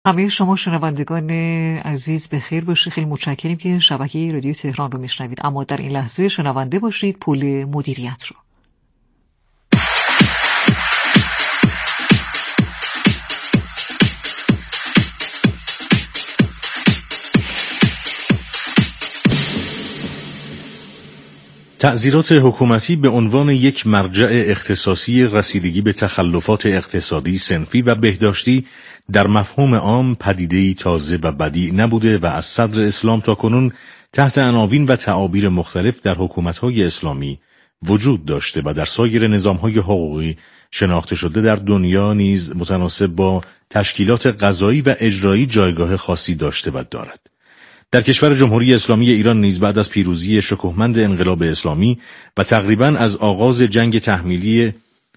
همه شما شنوندگان عزیز به خیر باشید. خیلی متشکریم که شبکه رادیو تهران رو میشنوید، اما در این لحظه شنونده باشید پل مدیریت رو. تعزیرات حکومتی به عنوان یک مرجع اختصاصی رسیدگی به تخلفات اقتصادی، صنفی و بهداشتی در مفهوم عام پدیده‌ای تازه و بدیع نبوده و از صدر اسلام تا کنون تحت عناوین و تعابیر مختلف در حکومت‌های اسلامی وجود داشته و در سایر نظام‌های حقوقی شناخته شده. در دنیا نیز متناسب با تشکیلات قضایی و اجرایی جایگاه خاصی داشته و دارد. در کشور جمهوری اسلامی ایران نیز بعد از پیروزی شکوهمند انقلاب اسلامی و تقریباً از آغاز جنگ تحمیلی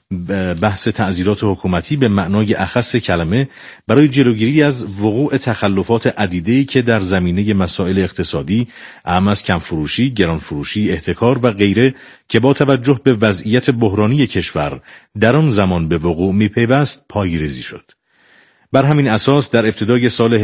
بحث تعزیرات حکومتی به معنای اخص کلمه برای جلوگیری از وقوع تخلفات عدیده‌ای که در زمینه مسائل اقتصادی، اهم از کمفروشی، گرانفروشی، احتکار و غیره که با توجه به وضعیت بحرانی کشور در آن زمان به وقوع می‌پیوست پایه‌ریزی شد. بر همین اساس در ابتدای سال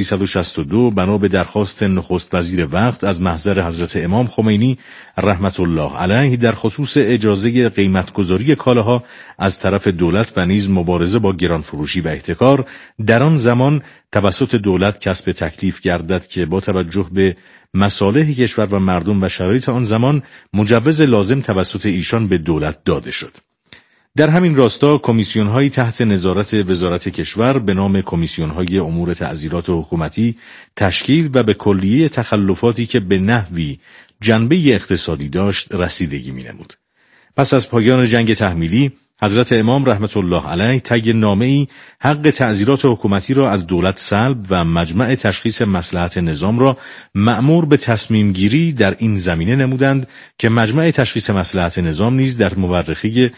1362 بنا به درخواست نخست وزیر وقت از محضر حضرت امام خمینی رحمت الله علیه در خصوص اجازه قیمتگذاری کالاها از طرف دولت و نیز مبارزه با گرانفروشی و احتکار در آن زمان توسط دولت کسب تکلیف گردد که با توجه به مصالح کشور و مردم و شرایط آن زمان مجوز لازم توسط ایشان به دولت داده شد. در همین راستا کمیسیون‌هایی تحت نظارت وزارت کشور به نام کمیسیون‌های امور تعزیرات حکومتی تشکیل و به کلیه تخلفاتی که به نحوی جنبه اقتصادی داشت رسیدگی می‌نمود. پس از پایان جنگ تحمیلی حضرت امام رحمت الله علیه طی نامه‌ای حق تعزیرات حکومتی را از دولت سلب و مجمع تشخیص مصلحت نظام را مأمور به تصمیم گیری در این زمینه نمودند که مجمع تشخیص مصلحت نظام نیز در مورخه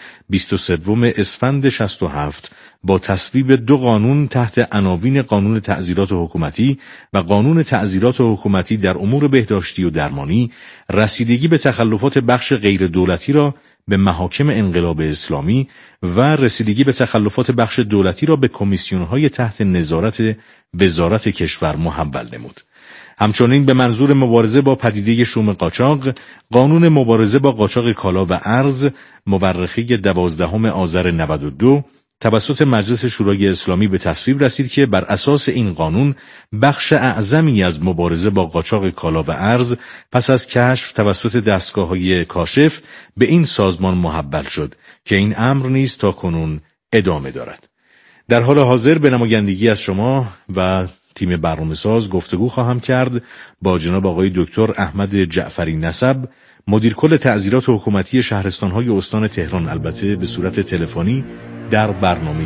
23 اسفند 67 با تصویب 2 قانون تحت عناوین قانون تعزیرات حکومتی و قانون تعزیرات حکومتی در امور بهداشتی و درمانی رسیدگی به تخلفات بخش غیر دولتی را به محاکم انقلاب اسلامی و رسیدگی به تخلفات بخش دولتی را به کمیسیون‌های تحت نظارت وزارت کشور محول نمود. همچنین به منظور مبارزه با پدیده شوم قاچاق، قانون مبارزه با قاچاق کالا و ارز مورخه 12 آذر 92 توسط مجلس شورای اسلامی به تصویب رسید که بر اساس این قانون بخش اعظمی از مبارزه با قاچاق کالا و ارز پس از کشف توسط دستگاه‌های کاشف به این سازمان محول شد که این امر نیز تا کنون ادامه دارد. در حال حاضر به نمایندگی از شما و تیم برنامه‌ساز گفتگو خواهم کرد با جناب آقای دکتر احمد جعفری نسب، مدیر کل تعزیرات حکومتی شهرستان‌های استان تهران، البته به صورت تلفنی در برنامه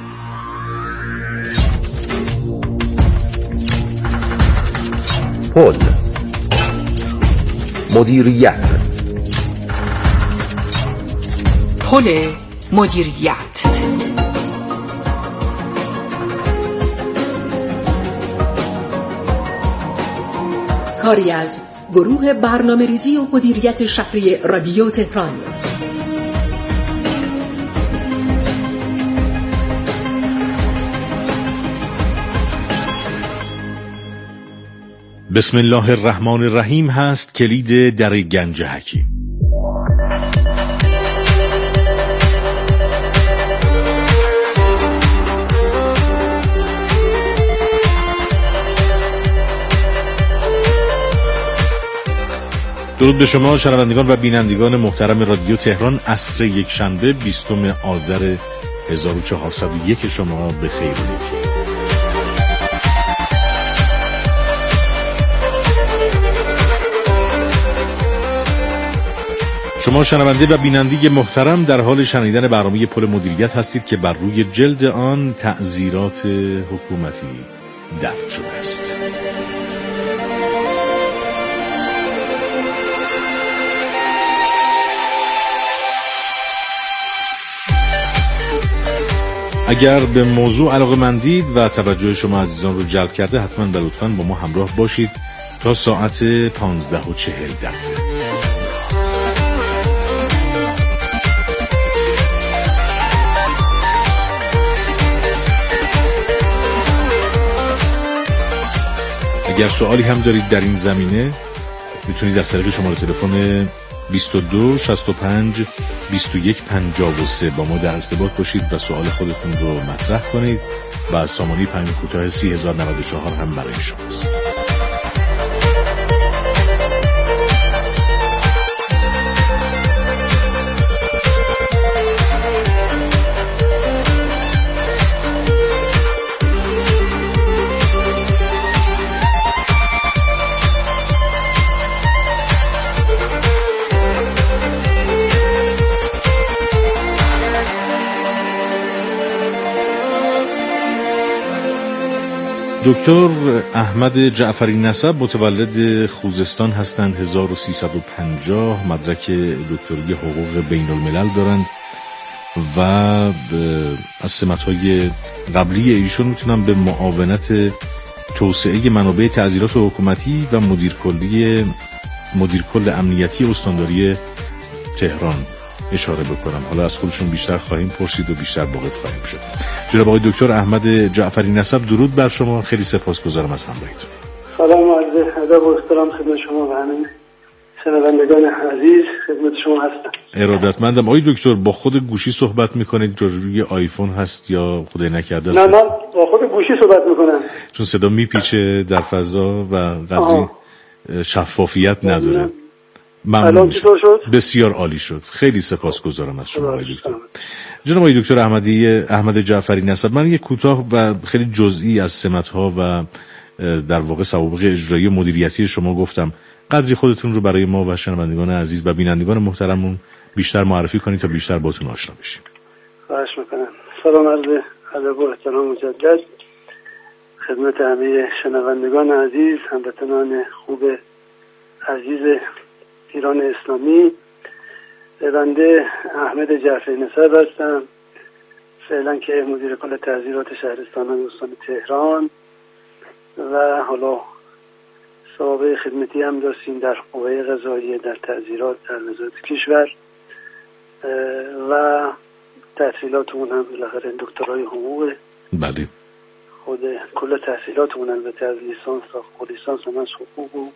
پل مدیریت. پل مدیریت. کاری از گروه برنامه‌ریزی و مدیریت شهری رادیو تهران. بسم الله الرحمن الرحیم هست کلید در گنج حکیم. درود به شما شنوندگان و بینندگان محترم رادیو تهران. عصر یک شنبه 20 آذر 1401 شما به خیر باشید. شما شنونده و بیننده محترم در حال شنیدن برنامه پل مدیریت هستید که بر روی جلد آن تعزیرات حکومتی درج شده است. اگر به موضوع علاقه‌مندید و توجه شما عزیزان رو جلب کرده، حتما و لطفاً با ما همراه باشید تا ساعت 15:40. اگر سوالی هم دارید در این زمینه میتونید از طریق شماره تلفن 22 65 21 53 با ما در ارتباط باشید و سوال خودتون رو مطرح کنید و از سامانه پیام کوتاه 3094 هم برای شماست. دکتر احمد جعفری نسب متولد خوزستان هستند. 1350 مدرک دکتری حقوق بین الملل دارند و از سمت‌های قبلی ایشون میتونم به معاونت توسعه منابع تعزیرات حکومتی و مدیر کل امنیتی استانداری تهران اشاره بکنم. حالا از خودشون بیشتر خواهیم پرسید و بیشتر واقف خواهیم شد. جناب آقای دکتر احمد جعفری نسب، درود بر شما. خیلی سپاسگزارم از همراهیتون. سلام و عرض ادب و احترام خدمت شما و همه شنوندگان عزیز، خدمت شما هستم. ارادتمندم. آقای دکتر با خود گوشی صحبت میکنید؟ روی آیفون هست یا خدای نکرده است؟ نه با خود گوشی صحبت میکنم چون صدا میپیچه در فضا و قدری شفافیت نداره. ممنون شد. بسیار عالی شد. خیلی سپاسگزارم از شما آقای دکتر. جناب آقای دکتر احمد جعفری نسب، من یک کوتاه و خیلی جزئی از سمت‌ها و در واقع سوابق اجرایی و مدیریتی شما گفتم. قدری خودتون رو برای ما و شنوندگان عزیز و بینندگان محترمون بیشتر معرفی کنید تا بیشتر باهاتون آشنا بشیم. خواهش می‌کنم. سلام عرض ادب و احترام مجدد خدمت همه شنوندگان عزیز، هموطنان خوب عزیز ایران اسلامی. بنده احمد جعفری نسب هستم، فعلا که مدیر کل تعزیرات شهرستان استان تهران و حالا سابقه خدمتی هم داشتیم در قوه قضاییه، در تعزیرات، در وزارت کشور و تحصیلاتمون هم بالاخره دکترای حقوق. بله. خود کل تحصیلاتمون البته از لیسانس تا خود لیسانس هم از حقوق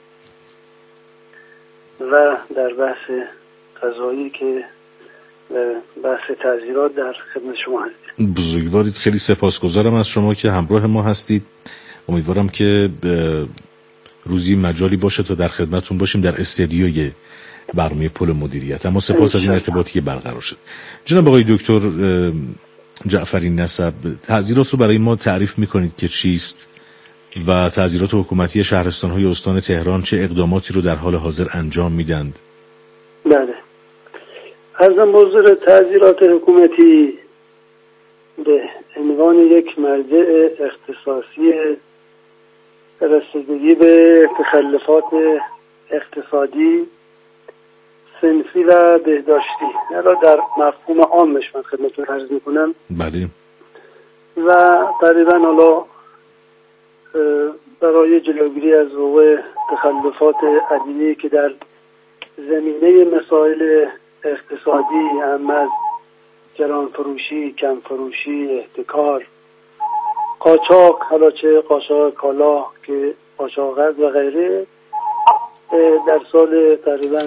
و در بحث قضایی که بحث تعزیرات در خدمت شما هستید. بزرگوارید. خیلی سپاسگزارم از شما که همراه ما هستید. امیدوارم که روزی مجالی باشه تا در خدمتون باشیم در استدیوی برنامه پل مدیریت. اما سپاس از این ارتباطی که برقرار شد. جناب آقای دکتر جعفری نسب، تعزیرات رو برای ما تعریف میکنید که چیست و تعزیرات حکومتی شهرستان‌های استان تهران چه اقداماتی رو در حال حاضر انجام میدند؟ بله. عرضم بزرگ، تعزیرات حکومتی به عنوان یک مرجع اختصاصی رسیدگی به تخلفات اقتصادی، صنفی و بهداشتی، یعنی در مفهوم عامش من خدمتتون عرض میکنم. بله. و تقریبا حالا برای جلوگیری از وقوع تخلفات عدیدی که در زمینه مسائل اقتصادی، هم از گران فروشی، کم فروشی، احتکار، قاچاق، حالا چه قاچاق کالا که قاچاق و غیره، در سال تقریبا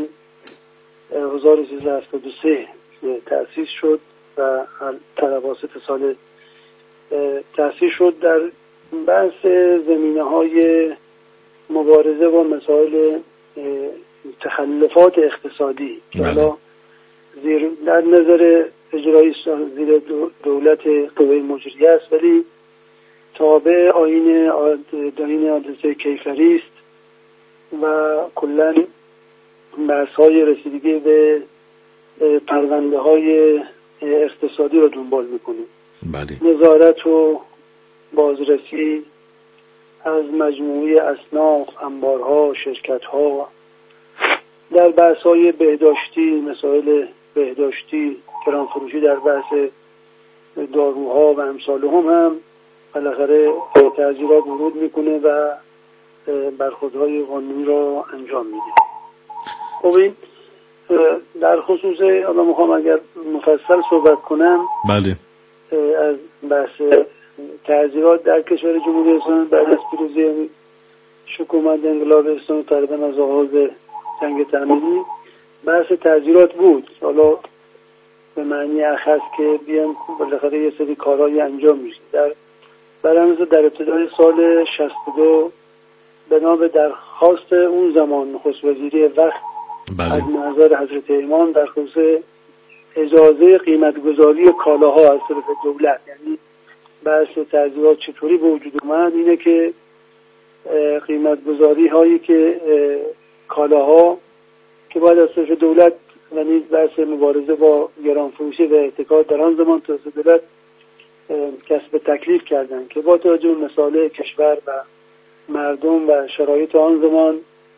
1373 تأسیس شد و توسط سال تأسیس شد در بحث زمینه‌های مبارزه با مسائل تخلفات اقتصادی که حالا در نظر اجرایی زیر دولت قوه مجریه است، ولی تابع آیین حادثه کیفری است و کلاً بحث‌های رسیدگی به پرونده‌های اقتصادی رو دنبال می‌کنیم. بله. نظارت و بازرسی از مجموعه اصناف، انبارها، شرکت‌ها، در بحث‌های بهداشتی، مسائل بهداشتی، گرانفروشی در بحث داروها و امثالهم هم بالاخره تعزیرات ورود میکنه و برخوردهای قانونی را انجام میده. خب این در خصوص الان میخوام اگر مفصل صحبت کنم. بله. از بحث تعزیرات در کشور جمهوری اسلامی بعد از پیروزی حکومت انقلاب اسلامی تقریبا از آغاز جنگ تحمیلی بحث تعزیرات بود، حالا به معنی اخص که بیان بالاخره یه سری کارهای انجام میشه. در ابتدای سال 62 بنا به درخواست اون زمان نخست وزیری وقت از نظر حضرت امام در خصوص اجازه قیمتگذاری کالاها از طرف دولت، یعنی بحث تعزیرات چطوری به وجود اومد اینه که قیمتگذاری هایی که کالاها که باید از طرف دولت و نیز بحث مبارزه با گرانفروشی و احتکار در آن زمان توسط دولت کسب تکلیف کردن که با توجه به مسائل کشور و مردم و شرایط آن زمان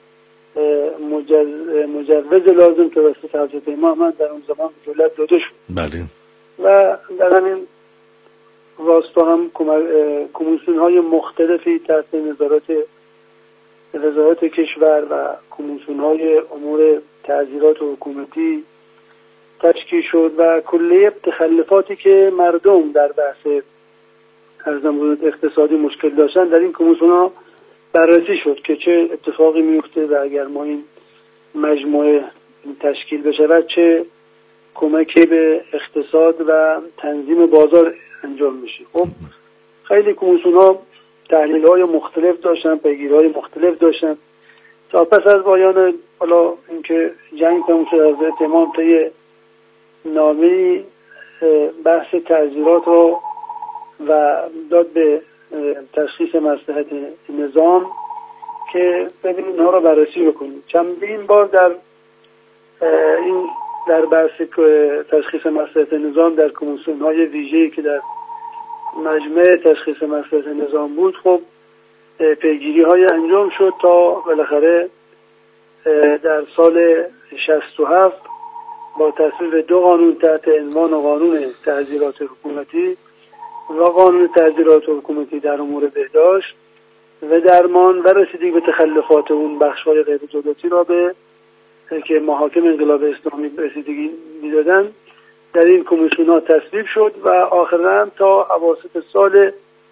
مجوز لازم توسط حضرت امام در اون زمان دولت داده شد. بله. و در همین راستا هم کمیسیون های مختلفی تحت وزارت کشور و کمیسیون های امور تعزیرات حکومتی تشکیل شد و کلیه تخلفاتی که مردم در بحث اقتصادی مشکل داشتن در این کمیسیون ها بررسی شد که چه اتفاقی میفته و اگر ما این مجموعه تشکیل بشه و چه کمکی به اقتصاد و تنظیم بازار انجام میشه. خب خیلی کمیسیون ها تحلیل های مختلف داشتن، پیگیری های مختلف داشتن تا پس از پایان حالا اینکه جنگ تموم شد حضرت امام طی نامه‌ای بحث تعزیرات رو و داد به تشخیص مصلحت نظام که ببینید اینها رو بررسی بکنید. چندین بار در بحث تشخیص مصلحت نظام در کمیسیون‌های ویژه‌ای که در مجمع تشخیص مصلحت نظام بود خب پیگیری‌های انجام شد تا بالاخره در سال 67 با تصویب 2 قانون تحت عنوان قانون تعزیرات حکومتی و قانون تعزیرات حکومتی در امور بهداشت و درمان و رسیدگی به تخلفات اون بخش‌های غیر دولتی را به که محاکم انقلاب اسلامی رسیدگی می‌دادن در این کمیسیون‌ها تصویب شد و آخراً تا اواسط سال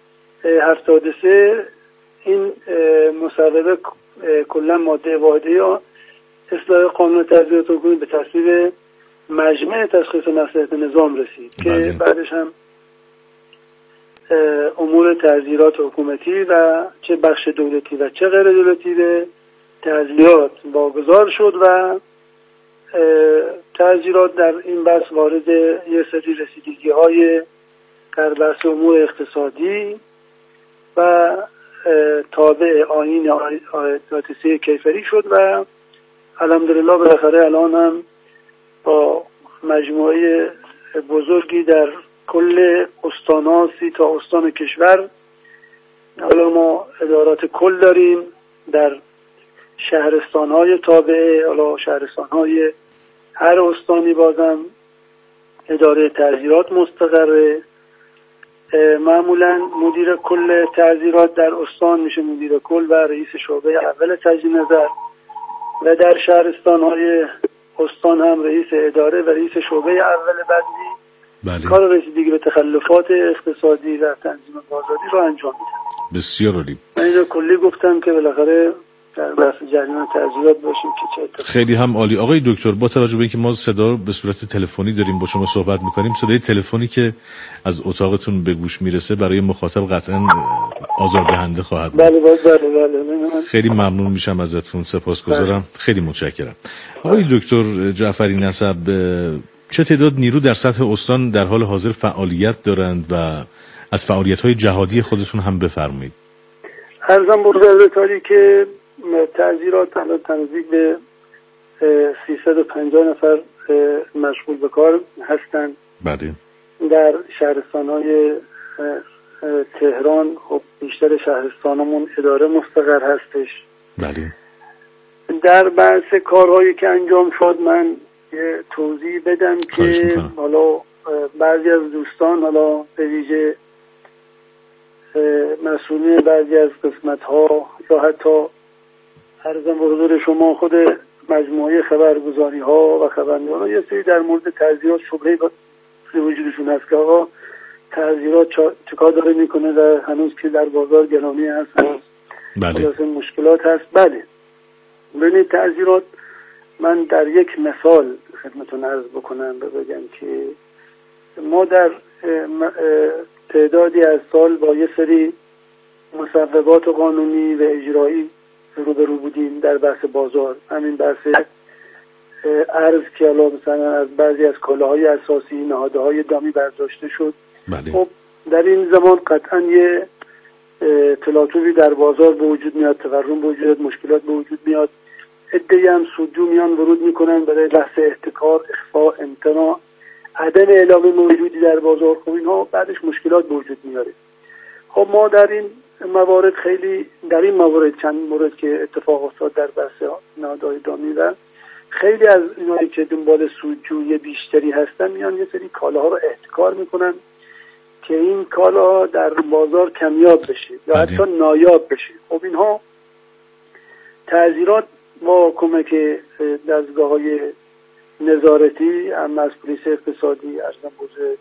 73 این مصوبه کلا ماده واحده یا اصلاح قانون تعزیرات حکومتی به تصویب مجمع تشخیص مصلحت نظام رسید که بعدش هم امور تعزیرات حکومتی و چه بخش دولتی و چه غیر دولتی به تعزیرات واگذار شد و تعزیرات در این بحث وارد یه سری رسیدگی‌های در بحث امور اقتصادی و تابع آیین آتیسی کیفری شد و الحمدلله بالاخره الان هم با مجموعه بزرگی در کل استان‌ها 30 تا استان کشور حالا ما ادارات کل داریم در شهرستان‌های تابع حالا شهرستان‌های هر استانی بازم اداره تعزیرات مستقره. معمولا مدیر کل تعزیرات در استان میشه مدیر کل و رئیس شعبه اول تجدید نظر و در شهرستان‌های استان هم رئیس اداره و رئیس شعبه اول بدوی کار رسیدگی به تخلفات اقتصادی و تنظیم بازاری رو انجام میدن. بسیار عالی. من اینو کلی گفتم که بالاخره در بحث جریان تعزیرات باشیم که چه اتفاقی. خیلی هم عالی. آقای دکتر با توجه به اینکه ما صدا به صورت تلفنی داریم با شما صحبت میکنیم، صدای تلفنی که از اتاقتون به گوش میرسه برای مخاطب قطعا آزاردهنده خواهد بود. بله. خیلی ممنون میشم ازتون، سپاسگزارم. خیلی متشکرم. آقای دکتر جعفری نسب، چه تعداد نیرو در سطح استان در حال حاضر فعالیت دارند و از فعالیت‌های جهادی خودتون هم بفرمایید. عرضم بزرگواری که تعزیرات الان نزدیک به 350 نفر مشغول به کار هستند. بله. در شهرستان‌های تهران خب بیشتر شهرستانمون اداره مستقر هستش. بله. در بحث کارهایی که انجام شد من یه توضیح بدم که حالا بعضی از دوستان حالا به ویژه مسئولین بعضی از قسمت‌ها یا حتی عرضم به حضور شما خود مجموعه خبرگزاری‌ها و خبرنگاران یه سری در مورد تعزیرات شبهه‌ای به وجودشون هست که آقا تعزیرات چیکار داره میکنه و هنوز که در بازار گرانی هست خلاصه مشکلات هست. بله ببینید تعزیرات، من در یک مثال خدمتتون عرض بکنم بگم که ما در تعدادی از سال با یه سری مصوبات قانونی و اجرایی روبرو بودیم در بحث بازار. همین بحث ارز که حالا مثلا از بعضی از کالاهای اساسی نهادهای دامی برداشته شد. بله. خب در این زمان قطعا یه تلاطمی در بازار به وجود میاد، تورم به وجود میاد، مشکلات به وجود میاد، عده‌ای هم سودجو میان ورود میکنن برای بحث احتکار، اخفاء، امتناع، عدم اعلام موجودی در بازار. خب اینها بعدش مشکلات به وجود میاره. خب ما در این موارد چند مورد که اتفاق افتاد در بحث نهادهای دامی و خیلی از اینایی که دنبال سودجویی بیشتری هستن میان یه سری کالاها رو احتکار میکنن که این کالا در بازار کمیاب بشه یا حتی نایاب بشه. خب اینها تعزیرات با کمک دستگاه‌های نظارتی هم از پلیس اقتصادی، ارزم‌بزرگ،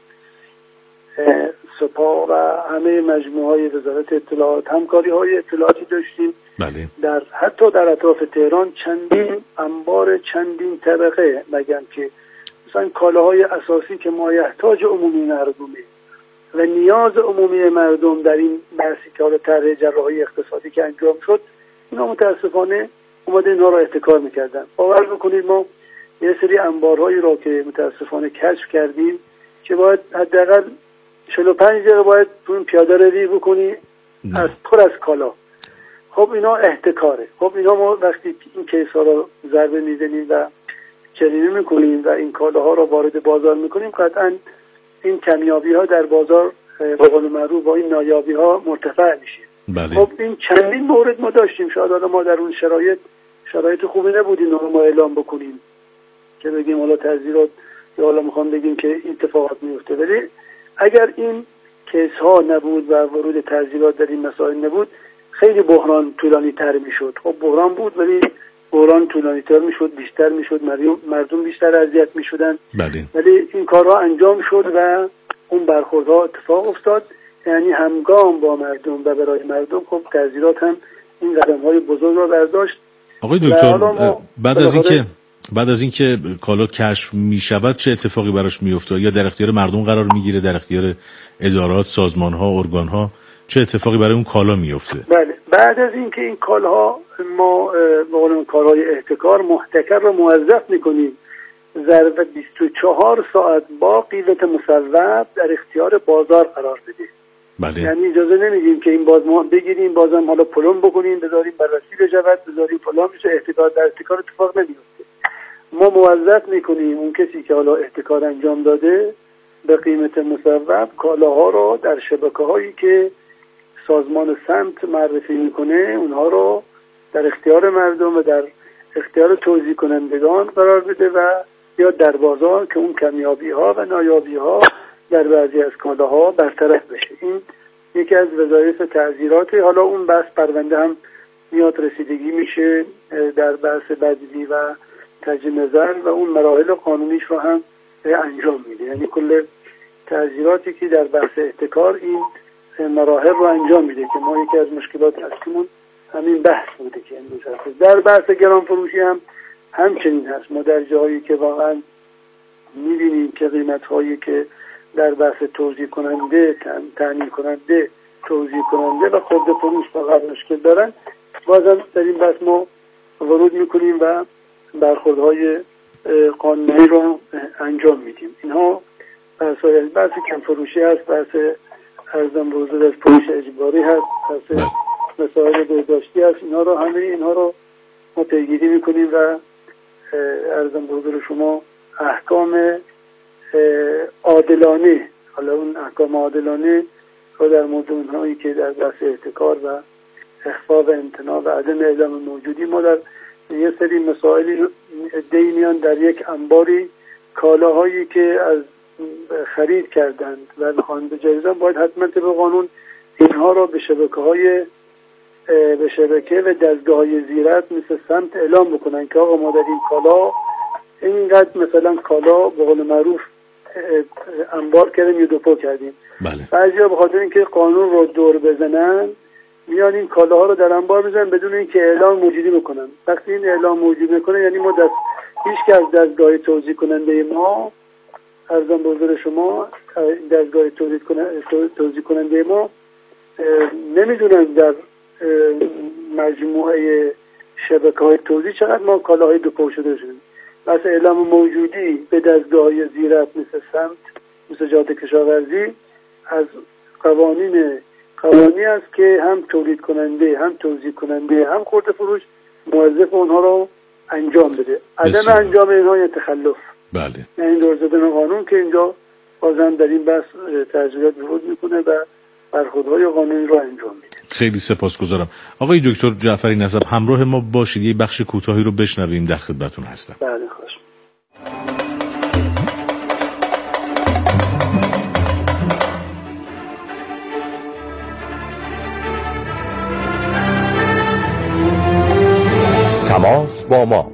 سپاه و همه مجموعه‌های وزارت اطلاعات همکاری‌های اطلاعاتی داشتیم. بله. حتی در اطراف تهران چندین انبار چندین طبقه بگم که مثلا کالاهای اساسی که مایحتاج عمومی مردمه و نیاز عمومی مردم در این بحثی که حالا طرح جراحی اقتصادی که انجام شد، اینا متاسفانه اومده اینها را احتکار میکردن. باور بکنید ما یه سری انبارهایی را که متاسفانه کشف کردیم که باید حداقل 45 دقیقه باید تو این پیاده روی بکنی از پر از کالا. خب اینا احتکاره. خب اینا ما وقتی این کیس ها را ضربه میزنیم و جریمه میکنیم و این کالاها را وارد بازار میکنیم، قطعا این کمیابی ها در بازار به قول معروف با این نایابی ها مرتفع میشه. بله. خب این چندین مورد ما داشتیم. شاید ما در اون شرایط خوبی نبودیم رو ما اعلام بکنیم که بگیم حالا تعزیرات یا حالا میخوام بگیم که اتفاقات میفته، ولی اگر این کیس ها نبود و ورود تعزیرات در این مسائل نبود خیلی بحران طولانی تر میشد. خب بحران بود ولی بحران طولانی تر میشد، بیشتر میشد، مردم بیشتر اذیت میشدن. بله. ولی این کارها انجام شد و اون برخوردها اتفاق افتاد، یعنی همگام با مردم و برای مردم. خب تعزیرات هم این قدم‌های بزرگ را برداشت. آقای دکتر بعد از اینکه کالا کشف میشود چه اتفاقی براش میفته؟ یا در اختیار مردم قرار میگیره، در اختیار ادارات، سازمان‌ها، ارگان‌ها چه اتفاقی برای اون کالا میفته؟ بله، بعد از اینکه این کالاها ما به قول کارهای احتکار محتکر رو موظف میکنیم ظرف 24 ساعت با قیمت مصوب در اختیار بازار قرار بده. بله. یعنی اجازه نمیدیم که این باز ما بگیریم بازم حالا پلم بکنیم بذاریم بررسی بشود بذاریم فلان بشه، احتکار اتفاق نمیفته. ما موظف میکنیم اون کسی که حالا احتکار انجام داده به قیمت مصوب کالاها رو در شبکه‌هایی که سازمان سمت معرفی میکنه اونها رو در اختیار مردم و در اختیار توزیع کنندگان قرار بده و یا در بازار که اون کمیابی ها و نایابی ها در بعضی از کالاها برطرف بشه. این یکی از وظایف تعزیرات. حالا اون بحث پرونده هم میاد رسیدگی میشه در بحث بدیدی و تجدید نظر و اون مراحل قانونیش رو هم انجام میده. یعنی کل تعزیراتی که در بحث احتکار این مراحل رو انجام میده که ما یکی از مشکلات اصلیمون همین بحث بوده که امروز هست. در بحث گران فروشی هم همچنین هست. ما در جایی که واقعا میبینیم که قیمت هایی که در بحث توزیع کننده، تامین کننده، توزیع کننده و خرده فروش فقط مشکل دارن، بازم در این بحث ما ورود میکنیم و برخوردهای قانونی رو انجام میدیم. اینها بحث کم فروشی هست، بحث ارزم بزرگ از فروش اجباری هست، بحث مسائل بهداشتی هست. اینها رو ما پیگیری میکنیم و ارزم بزرگ شما احکام عادلانه، حالا اون احکام عادلانه رو در مورد اونهایی که در بحث احتکار و اخفاء و امتناع و عدم اعلام موجودی، ما در یه سری مسائلی میان در یک انباری کالاهایی که از خرید کردند و میخوان به جایزن باید حتما طبق قانون اینها را به شبکه و دستگاه‌های زیرت مثل سمت اعلام بکنن که آقا ما در این کالا اینقدر مثلا کالا به قول معروف انبار کردیم یا دپو کردیم. بله. بعضیا به خاطر اینکه قانون رو دور بزنن میان این کالاها رو در انبار میذارن بدون اینکه اعلام موجودی بکنن. وقتی این اعلام موجودی میکنه یعنی ما هیچ که از دستگاه توزیع کننده ما، ارزم به حضور شما، دستگاه توزیع کننده ما نمیدونن در مجموعه شبکه‌های توزیع چقدر ما کالاهای دو شده شدیم. پس اعلام موجودی به دستگاه‌های زیرت مثل سمت، مثل جاده کشاورزی از قوانینی است که هم تولید کننده، هم توزیع کننده، هم خرده فروش موظف اونها رو انجام بده. عدم انجام اینها یه تخلف. بله. یعنی دور زدن قانون که اینجا بازم در این بحث تجربیات ورود میکنه و برخوردهای قانونی رو انجام میده. خیلی سپاسگزارم. آقای دکتر جعفری نسب همراه ما باشید، یه بخش کوتاهی رو بشنویم، در خدمتتون هستم. بله خواهش. تماس با ما.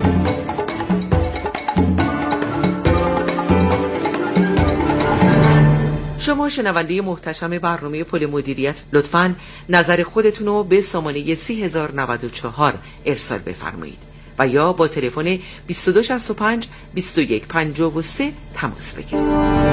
شما شنونده محتشم برنامه پل مدیریت، لطفاً نظر خودتون رو به سامانه 3094 ارسال بفرمایید و یا با تلفن 2265 2153 تماس بگیرید.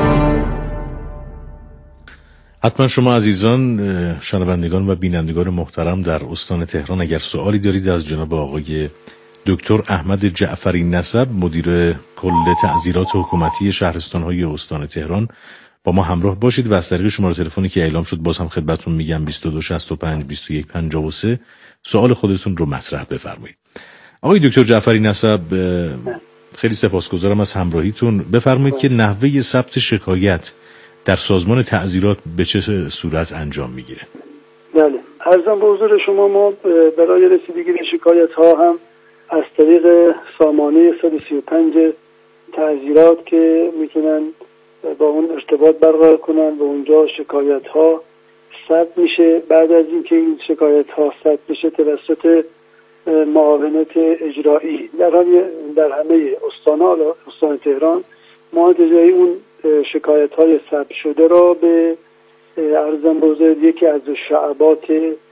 حتما شما عزیزان شنوندگان و بینندگان محترم در استان تهران اگر سوالی دارید از جناب آقای دکتر احمد جعفری نسب، مدیر کل تعزیرات حکومتی شهرستان‌های استان تهران، با ما همراه باشید و از طریق شماره تلفنی که اعلام شد باز هم خدمتتون میگم 2265 2153 سوال خودتون رو مطرح بفرمایید. آقای دکتر جعفری نسب، خیلی سپاسگزارم از همراهیتون. بفرمایید که نحوه ثبت شکایت در سازمان تعزیرات به چه صورت انجام میگیره؟ بله، عرضم به حضور شما، ما برای رسیدگی به شکایت ها هم از طریق سامانه 135 تعزیرات که میتونن با اون ارتباط برقرار کنن و اونجا شکایت ها ثبت میشه. بعد از اینکه این شکایت ها ثبت میشه توسط معاونت اجرایی در همه استان تهران، معاونت اجرایی اون شکایت های ثبت شده را به ارزم به حضور یکی از شعبات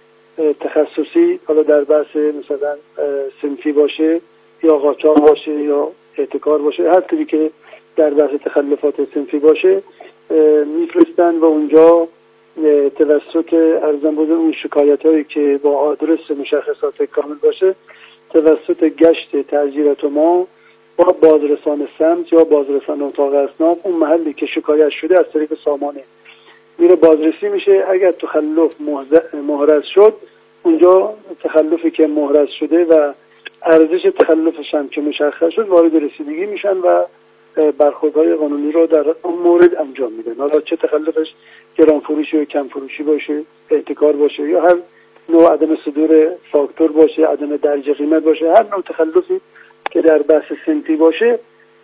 تخصصی، حالا در بحث مثلا صنفی باشه یا قاچاق باشه یا احتکار باشه، هر طوری که در بحث تخلفات صنفی باشه میفرستن و اونجا توسط ارزم به حضور اون شکایت هایی که با آدرس مشخصات کامل باشه توسط گشت تعزیرات ما با بازرسان سمت یا بازرسان اتاق اصناف اون محلی که شکایت شده از طریق سامانه میره بازرسی میشه. اگر تخلف محرز شد، اونجا تخلفی که محرز شده و ارزش تخلفش هم که مشخص شد وارد رسیدگی میشن و برخوردهای قانونی رو در اون مورد انجام میدن. حالا چه تخلفش گران فروشی یا کم فروشی باشه، احتکار باشه یا هر نوع عدم صدور فاکتور باشه، عدم درج قیمت باشه، هر نوع تخلفی که در بحث صنفی باشه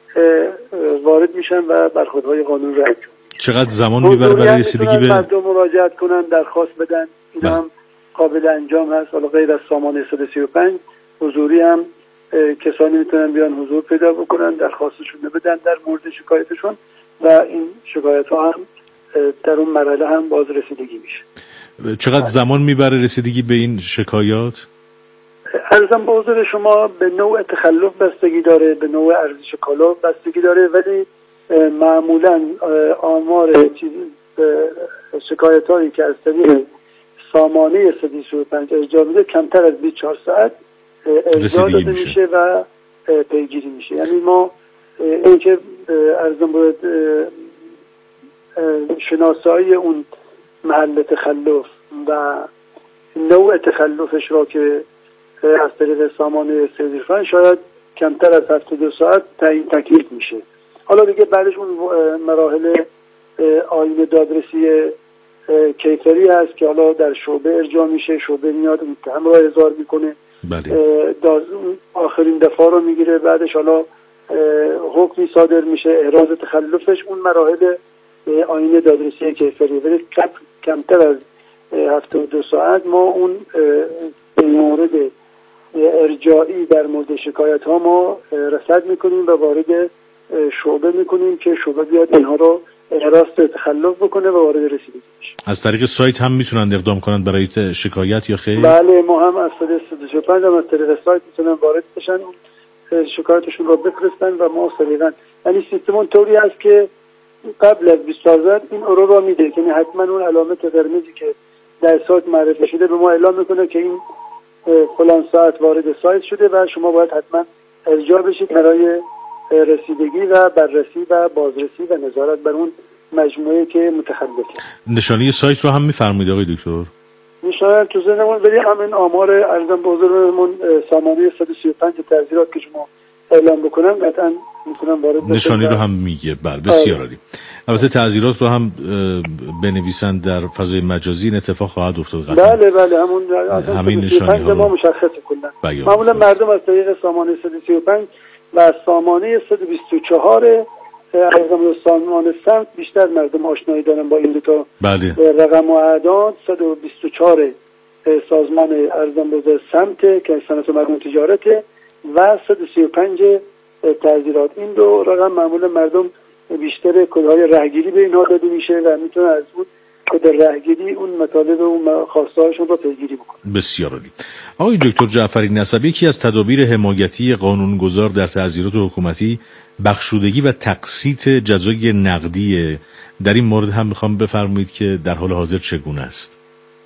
وارد میشن و برخوردهای قانون رو انجام. چقدر زمان میبره برای رسیدگی به مردم مراجعت کنن، درخواست بدن، اینا هم قابل انجام هست. حالا غیر از سامانه 135 حضوری هم کسانی میتونن بیان حضور پیدا بکنن، درخواستشون بدن در مورد شکایتشون و این شکایت ها هم در اون مرحله هم باز رسیدگی میشه. چقدر زمان میبره رسیدگی به این شکایات؟ عرضم به حضور شما به نوع تخلف بستگی داره، به نوع ارزش کالا بستگی داره، ولی معمولا آمار شکایت هایی که از طریق سامانه 135 ارجاع میده کمتر از 24 ساعت ارجاع داده میشه و پیگیری میشه. یعنی ما این که عرضم باید شناسایی اون محل تخلف و نوع تخلفش را که از طریق سامانه 135 شاید کمتر از 72 ساعت تعیین تکلیف میشه. حالا دیگه بعدش اون مراحل آیین دادرسی کیفری هست که حالا در شعبه ارجاع میشه، شعبه میاد متهم را احضار میکنه، آخرین دفعه رو میگیره، بعدش حالا حکمی صادر میشه احراز تخلفش. اون مراحل آیین دادرسی کیفری، ولی کمتر از 72 ساعت ما اون مورد ارجاعی در مورد شکایت ها ما رصد میکنیم و وارد شعبه میکنیم که شعبه بیاد اینها رو راست تخلف بکنه و وارد رسیدگی بشه. از طریق سایت هم میتونن اقدام کنن برای شکایت یا خیر؟ بله، ما هم از طریق 335 هم از طریق سایت میتونن وارد بشن، شکایتشون رو بفرستن و ما سریعا، یعنی سیستم طوری است که قبل از 24 این ارو را میده، یعنی حتما اون علامت قرمزی که در سایت معرفی شده به ما اعلام میکنه که این فلان ساعت وارد سایت شده و شما باید حتما ارجاع بشید برای رسیدگی و بررسی و بازرسی و نظارت بر اون مجموعه که متخلفه. نشانی سایت رو هم میفرمایید آقای دکتر؟ نشانه تو ذهنمون ولی همین آمار ارزم به حضورمون سامانه 135 تعزیرات که شما اعلام بکنم قطعا میتونم وارد نشانی رو هم میگه. بله بسیار عالی. البته تعزیرات رو هم بنویسن در فضای مجازی، این اتفاق خواهد افتاد قطعا. بله همین نشانی ها ما مشخص کردن. معمولا مردم از طریق سامانه 135 و از سامانه 124 ارزم سازمان سمت بیشتر مردم آشنایی دارن با این دو تا رقم و اعداد. 124 سازمان ارزم به سمت که صنعت و مرموم تجارت و 135 تعزیرات. این دو رقم معمولا مردم بیشتر کدهای رهگیری به اینها داده میشه و میتونن از اون کد رهگیری اون مطالب و اون خواسته هاشون رو پیگیری بکنن. بسیار عالی. آقای دکتر جعفری نسبی، یکی از تدابیر حمایتی قانونگذار در تعزیرات حکومتی بخشودگی و تقسیط جزای نقدی. در این مورد هم میخوام بفرمایید که در حال حاضر چگونه است؟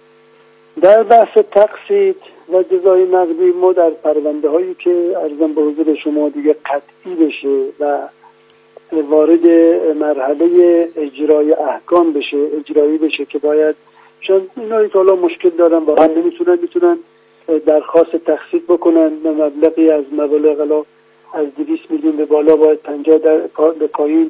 در بحث تقسیط و جزای نقدی ما در پرونده هایی که ارزم به حضور شما دیگه قطعی بشه و وارد مرحله اجرای احکام بشه، اجرایی بشه که باید، چون اینایی که حالا مشکل دارن واقعا میتونن درخواست تقسیط بکنن به مبلغی از مبالغ از 200 میلیون به بالا باید 50 به پایین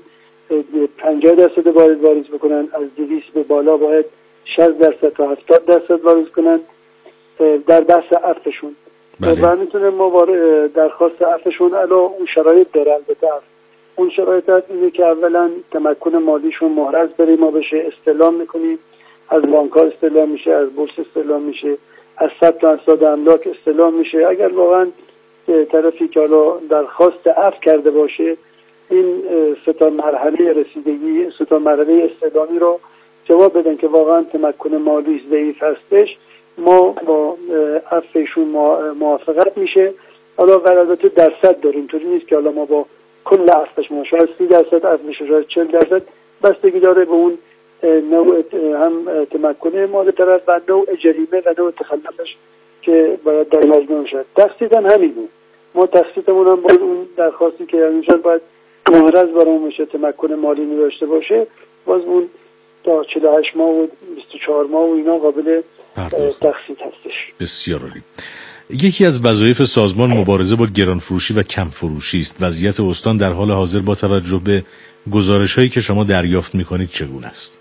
50% باید واریز بکنن، از 200 به بالا باید 60% تا 70% واریز کنن در بحث عفوشون. و میتونه ما درخواست عفوشون علا اون شرایط داره. البته اون شرایط اینه که اولا تمکن مالیشون محرز برای ما بشه، استعلام میکنیم، از بانک‌ها استعلام میشه، از بورس استعلام میشه، از ثبت اسناد املاک استعلام میشه. اگر واقعا طرفی که حالا درخواست عفو کرده باشه این سه تا مرحله رسیدگی، سه تا مرحله استعلامی رو جواب بدن که واقعا تمکن مالی ضعیف هستش، ما با عفوشون موافقت میشه. حالا البته درصد داریم، اینطوری نیست که حالا ما با کل عفوش ما شاید 30% عفو میشه، شاید 40%، بستگی داره به اون نوع هم تمکن مال طرف و نوع جریمه و نوع تخلفش که باید در مجموع شد. تقسیط هم همینه. ما تقسیطمون هم باید اون درخواستی که همیشه باید محرز برامون میشه، تمکن مالی نداشته باشه، باز اون تا 48 ماه و 24 ماه و اینا قابل تقسیط هستش. بسیار عالی. یکی از وظایف سازمان مبارزه با گرانفروشی و کم فروشی است. وضعیت استان در حال حاضر با توجه به گزارش‌هایی که شما دریافت می‌کنید چگونه است؟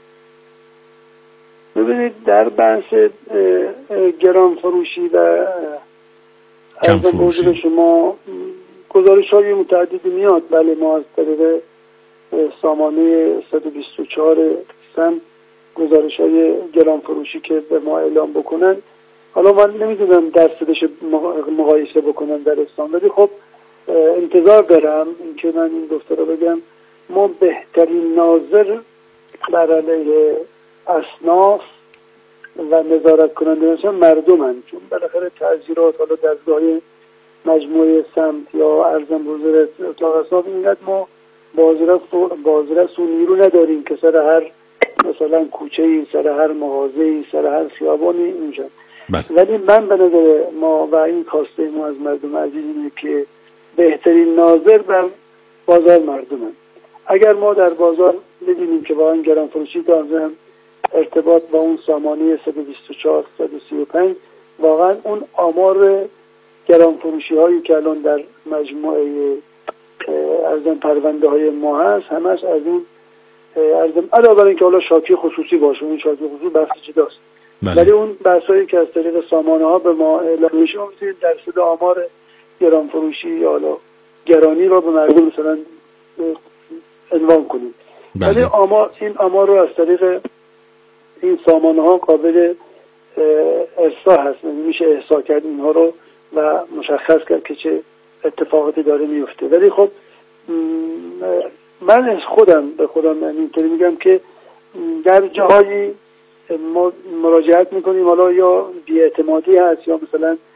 ببینید در بحث گرانفروشی و کم فروشی شما گزارش‌های متعددی میاد. بله، ما از طریق سامانه 124 سم گزارش‌های گرانفروشی که به ما اعلام بکنن، حالا من نمیدونم درصدش مقایسه بکنم در استان، ولی خب انتظار دارم اینکه من این گفته رو بگم، ما بهترین ناظر بر علیه اصناف و نظارت کننده مثلا مردمن، چون بالاخره تعزیرات حالا دستگاه مجموعه سمت یا ارزم بزرگ اتاق اصناف اینقدر ما بازرس و نیرو نداریم که سر هر مثلا کوچه‌ای، سر هر مغازه‌ای، سر هر خیابانی اینجا. ولی من به نظر ما و این کاسته ما از مردم عزیز اینه که بهترین ناظر بر بازار مردمن. اگر ما در بازار ببینیم که واقعا گرانفروشی دارن ارتباط با اون سامانه 124 135 واقعا اون آمار گرانفروشی هایی که الان در مجموعه ارزم پرونده های ما هست همش از اون ارزم علاوه بر اینکه حالا شاکی خصوصی باشه، اون شاکی خصوصی بحث جداست، ولی اون بحثایی که از طریق سامانه ها به ما اعلام میشه میتونید درصد آمار گرانفروشی یا حالا گرانی را به مردم مثلا عنوان کنید. ولی این آمار رو از طریق این سامانه ها قابل احصا هست، میشه احصا کرد اینها رو و مشخص کرد که چه اتفاقاتی داره میفته. ولی خب من از به خودم اینطوری میگم که در جاهایی ما مراجعت میکنیم، حالا یا بی‌اعتمادی هست یا مثلا